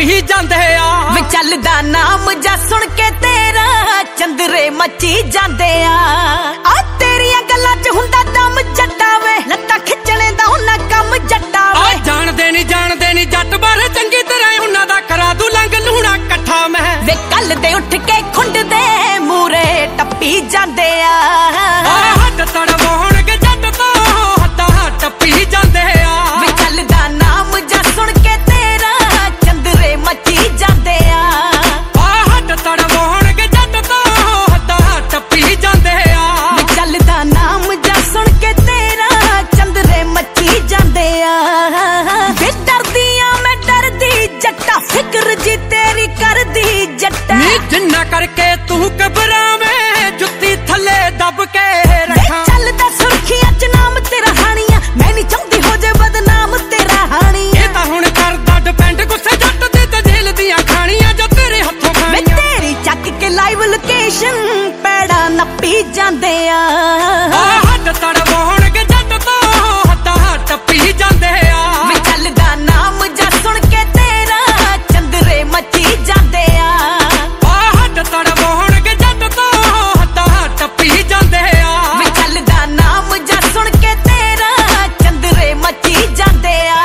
ਟੱਪੀ ਜਾਂਦੇ ਆ ਵੇ ਚੱਲਦਾ ਨਾਮ ਜਾ ਸੁਣ ਕੇ ਤੇਰਾ ਚੰਦਰੇ ਮੱਚੀ ਜਾਂਦੇ ਆ ਤੇਰੀਆਂ ਗੱਲਾਂ 'ਚ ਹੁੰਦਾ ਦਮ ਜੱਟਾ ਵੇ ਲੱਤਾਂ ਖਿੱਚਣੇ ਦਾ ਉਹਨਾਂ ਕੰਮ ਜੱਟਾ ਵੇ ਜਾਣਦੇ ਨਹੀਂ ਜੱਟ ਬਾਰੇ ਚੰਗੀ ਤਰ੍ਹਾਂ ਉਹਨਾਂ ਦਾ ਕਰਾ ਦੂ ਲੰਗ ਲੂਣਾ ਇਕੱਠਾ ਮੈਂ ਵੇ ਕੱਲ ਦੇ ਉੱਠ ਕੇ ਖੁੰਡ ਦੇ ਮੂਰੇ ਟੱਪੀ ਜਾਂਦੇ ਆ ਹੱਥ ਤੜਵਾਉਣਗੇ ਜੱਟ ਤੋਂ ਹੱਥਾਂ ਟੱਪੀ ਜਾਂਦੇ ਆ ਵੇ ਚੱਲਦਾ ਨਾਮ ਜਾ ਸੁਣ ਕੇ ਤੇਰਾ ਚੰਦਰੇ ਮੱਚੀ ਜਾਂਦੇ ਆ ਹੱਥ ਤੜਵਾਉਣਗੇ ਜੱਟ ਤੋਂ ਹੱਥਾਂ ਟੱਪੀ ਜਾਂਦੇ ਆ ਵੇ ਚੱਲਦਾ ਨਾਮ ਜਾ ਸੁਣ ਕੇ ਤੇਰਾ ਚੰਦਰੇ ਮੱਚੀ ਜਾਂਦੇ ਆ ਵੇ ਡਰਦੀ ਆ ਮੈਂ ਡਰਦੀ ਜੱਟਾ ਫਿਕਰ ਜੀ ਤੇਰੀ ਕਰਦੀ ਜੱਟਾ ਨੀ ਜਿੰਨਾ ਕਰਕੇ ਤੂੰ ਘਬਰਾਵੇਂ ਜੁੱਤੀ ਥੱਲੇ ਦੱਬ ਕੇ ਰੱਖਾਂ ਚੱਲਦਾ ਸੁਰਖੀਆਂ 'ਚ ਨਾਮ ਤੇਰਾ ਹਾਣੀਆਂ ਮੈਂ ਨਹੀਂ ਚਾਹੁੰਦੀ ਹੋ ਜੇ ਬਦਨਾਮ ਤੇਰਾ ਹਾਣੀਆਂ ਇਹ ਤਾਂ ਹੁਣ ਕਰਦਾ ਡਿਪੈਂਡ ਗੁੱਸੇ ਜੱਟ ਦੇ ਤੇ ਜੇਲ੍ਹ ਦੀਆਂ ਖਾਣੀਆਂ ਜੋ ਤੇਰੇ ਹੱਥੋਂ ਵੇ ਖਾਣੀਆਂ ਤੇਰੀ ਚੱਕ ਕੇ ਲਾਈਵ ਲੋਕੇਸ਼ਨ ਪੈੜਾ ਨੱਪੀ ਜਾਂਦੇ ਆ ਹੱਥ ਤੜਵਾਉਣਗੇ ਜੱਟ ਤੋਂ ਹੱਥਾਂ ਟੱਪੀ ਜਾਂਦੇ ਆ ਵੇ ਚੱਲਦਾ ਨਾਮ ਜਾ ਸੁਣ ਕੇ ਤੇਰਾ ਚੰਦਰੇ ਮੱਚੀ ਜਾਂਦੇ ਆ ਹੱਥ ਤੜਵਾਉਣਗੇ ਜੱਟ ਤੋਂ ਹੱਥਾਂ ਟੱਪੀ ਜਾਂਦੇ ਆ ਵੇ ਚੱਲਦਾ ਨਾਮ ਜਾ ਸੁਣ ਕੇ ਤੇਰਾ ਚੰਦਰੇ ਮੱਚੀ ਜਾਂਦੇ ਆ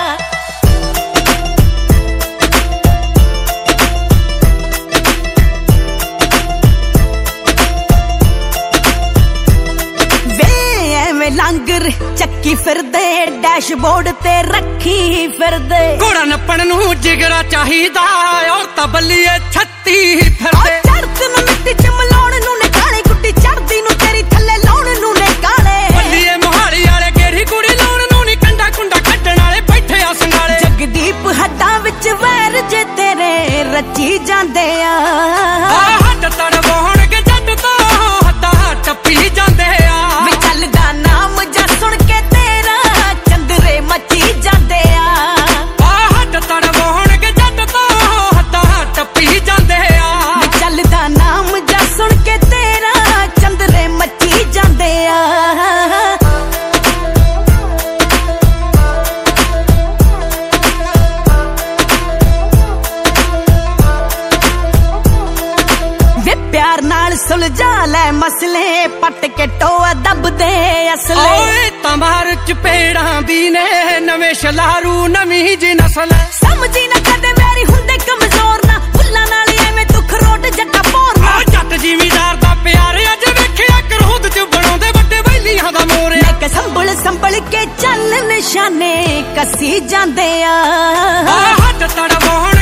ਵੇ ਐਵੇਂ ਲੰਗਰ ਚੱਕੀ ਫਿਰਦੇ ਡੈਸ਼ਬੋਰਡ ਤੇ ਰੱਖੀ ਫਿਰਦੇ ਘੋੜਾ ਨੱਪਣ ਨੂੰ ਜਿਗਰਾ ਚਾਹੀਦਾ ਔਰ ਤਬਲੀਏ 36 ਫਿਰਦੇ ਚੜਤ ਨੂੰ ਮਿੱਟੀ 'ਚ ਮਲਾਉਣ ਨੂੰ ਨੇ ਕਾਲੇ ਗੁੱਡੀ ਚੜਦੀ ਨੂੰ ਤੇਰੀ ਥੱਲੇ ਲਾਉਣ ਨੂੰ ਨੇ ਕਾਲੇ ਬੱਲੀਏ ਮੋਹਾਲੀ ਵਾਲੇ ਗੇੜੀ ਕੁੜੀ ਲਾਉਣ ਨੂੰ ਨੀ ਕੰਡਾ ਕੁੰਡਾ ਕੱਢਣ ਵਾਲੇ ਬੈਠੇ ਆ ਸੰਗਾਲੇ ਜਗਦੀਪ ਹੱਡਾਂ ਵਿੱਚ ਵੈਰ ਜੇ ਤੇਰੇ ਰਚੀ ਜਾਂਦੇ ਆ ਹੱਥ ਤੜਵਾਉਣਗੇ ਜੱਟ ਤੋਂ ਹੱਥਾਂ ਟੱਪੀ ਜਾਂਦੇ ਆ ਵੇ ਚੱਲਦਾ ਨਾਮ ਜਾ ਸੁਣ ਕੇ ਤੇਰਾ ਚੰਦਰੇ ਮੱਚੀ ਜਾਂਦੇ ਆ ਹੱਥ ਤੜਵਾਉਣਗੇ ਜੱਟ ਤੋਂ ਹੱਥਾਂ ਟੱਪੀ ਜਾਂਦੇ ਆ ਵੇ ਚੱਲਦਾ ਨਾਮ ਜਾ ਸੁਣ ਕੇ ਤੇਰਾ ਚੰਦਰੇ ਮੱਚੀ ਜਾਂਦੇ ਆ ਵੇ ਪਿਆਰ ਨਾਲ ਸੁਲਝਾ ਲੈ ਮਸਲੇ ਪੱਟ ਕੇ ਟੋਆ ਦੱਬਦੇ ਅਸਲੇ ਓਏ ਤਮਾਰ ਚਪੇੜਾਂ ਦੀ ਨੇ ਨਵੇਂ ਸ਼ਲਾਰੂ ਨਵੀਂ ਜੀ ਨਸਲ ਸਮਝੀ ਨਾ ਕਦੇ ਮੇਰੀ ਹੁੰਦੇ ਕਮਜ਼ੋਰ ਨਾ ਫੁੱਲਾਂ ਨਾਲ ਐਵੇਂ ਤੂੰ ਖਰੋਟ ਜੱਟਾ ਪੋਰਨਾ ਜੱਟ ਜ਼ਿਮੀਦਾਰ ਦਾ ਪਿਆਰ ਅੱਜ ਵੇਖਿਆ ਕਰੋਧ ਚ ਬਣਾਉਂਦੇ ਵੱਡੇ ਬੈਲੀਆਂ ਦਾ ਮੋਰਿਆ ਮੈਂ ਕਿ ਸੰਭਲ ਕੇ ਚੱਲ ਨਿਸ਼ਾਨੇ ਕੱਸੀ ਜਾਂਦੇ ਆ ਹੱਥ ਤੜਵਾਉਣ